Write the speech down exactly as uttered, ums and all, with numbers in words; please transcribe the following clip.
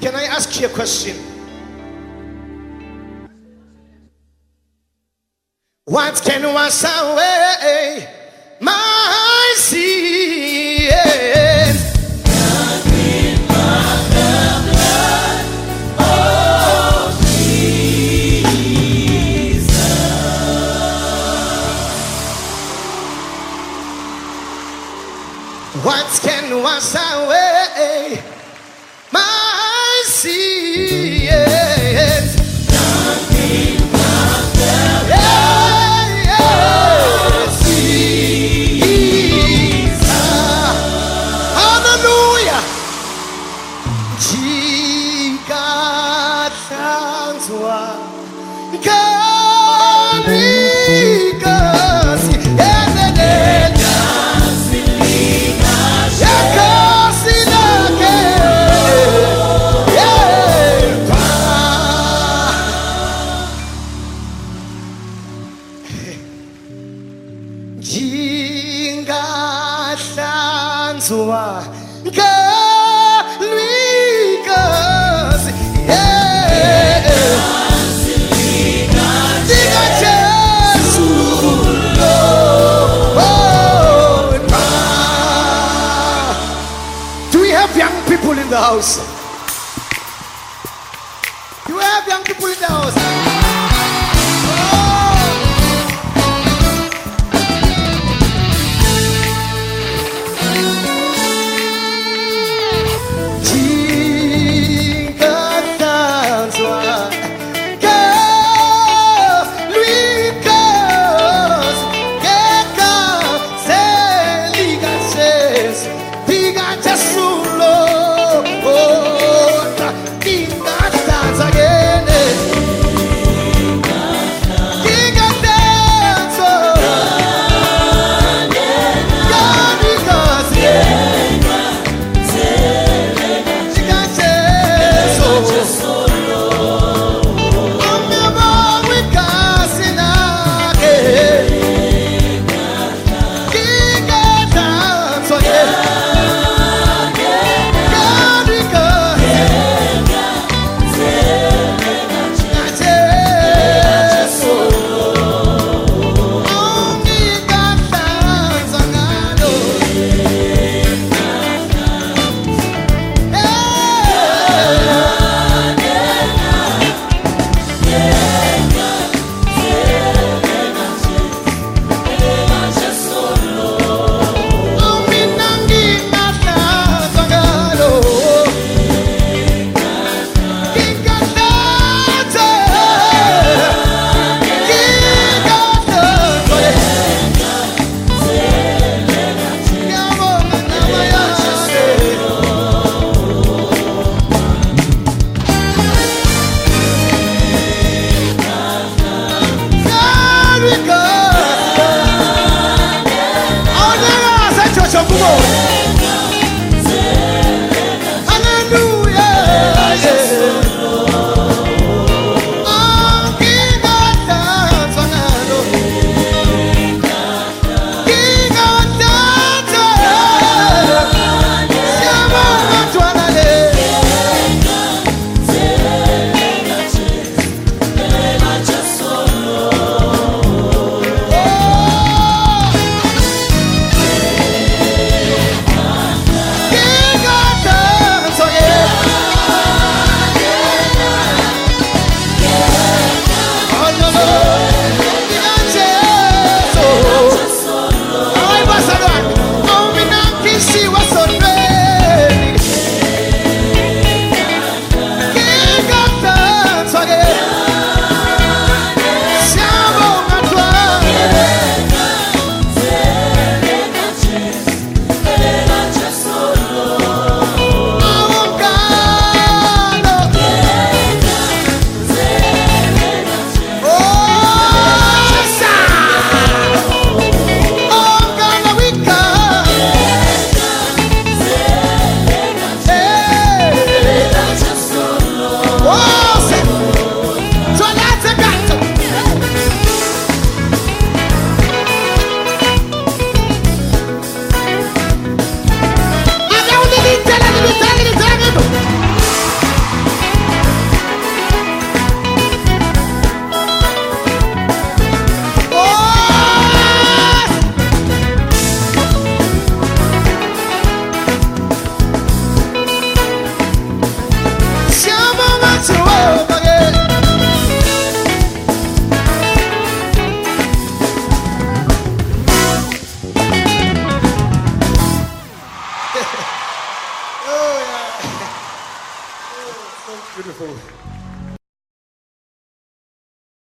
Can I ask you a question? What can wash away my sins? Nothing but the blood of Jesus. What can wash away my sins? Nothing but the Yeah, yeah, Jesus. Hallelujah. Jikatanzwa kalikasi ebenene yakasi lake yepa. Jingahlanzwa kalikasi Jesu oh, do we have young people in the house? Do we have young people in the house? Beautiful.